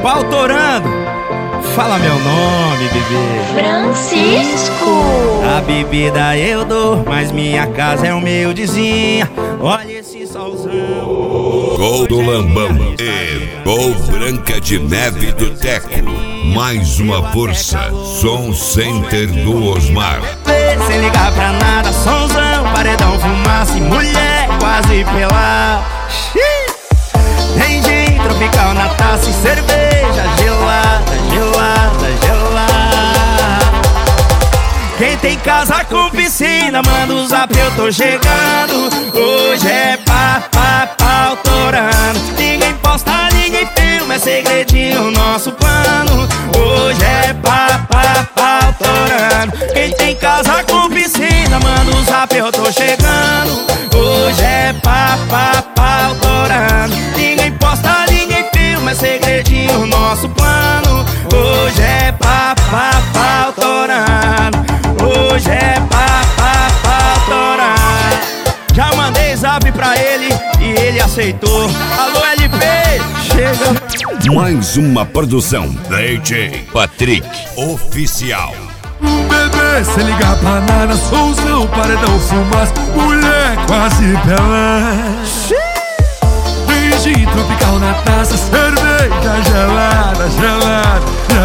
pau torando. Fala meu nome, bebê. Francisco. A bebida eu dou, mas minha casa é humildezinha. Olha esse solzão. Gol do Lambão e Gol Branca de Neve do Teco. Mais uma força. Som Center do Osmar. Sem ligar pra nada, solzão, paredão, fumaça e mulher quase pelada. Tem gin tropical na taça e cerveja gelada, gelada, gelada. Quem tem casa com piscina, manda o zap, eu tô chegando. Hoje é pau torando. Ninguém posta, ninguém filma, é segredinho nosso plano. Hoje é pau torando. Quem tem casa com piscina, manda o zap, eu tô chegando. Hoje é pau torando. Ninguém posta, ninguém filma, é segredinho nosso plano. Hoje é pau torando. Hoje é pau torando. Já mandei zap pra ele e ele aceitou. Alô LP, chega. Mais uma produção DJ Patrick Oficial. Bebê, sem ligar pra nada, solzão, paredão, fumaça, mulher quase pelada. Tem gin tropical na taça, cerveja gelada, gelada,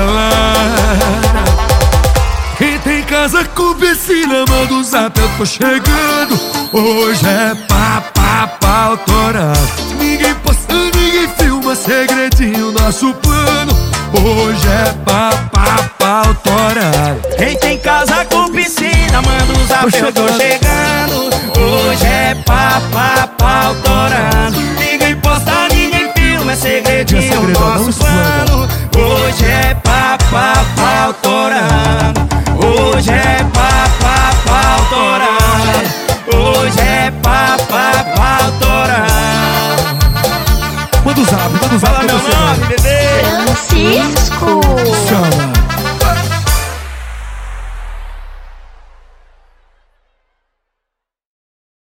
gelada. Quem tem casa com piscina, manda um zap, eu tô chegando. Hoje é pau torando. Ninguém posta, ninguém filma, segredinho nosso plano. Hoje é pau torando. Quem tem casa com piscina, manda um zap, eu tô chegando. Hoje é pau torando. Ninguém posta, ninguém filma, é segredinho nosso plano. Hoje é pau torando. Hoje é pau torando. Hoje é pau torando. Manda o zap, Fala meu nome, bebê. Francisco.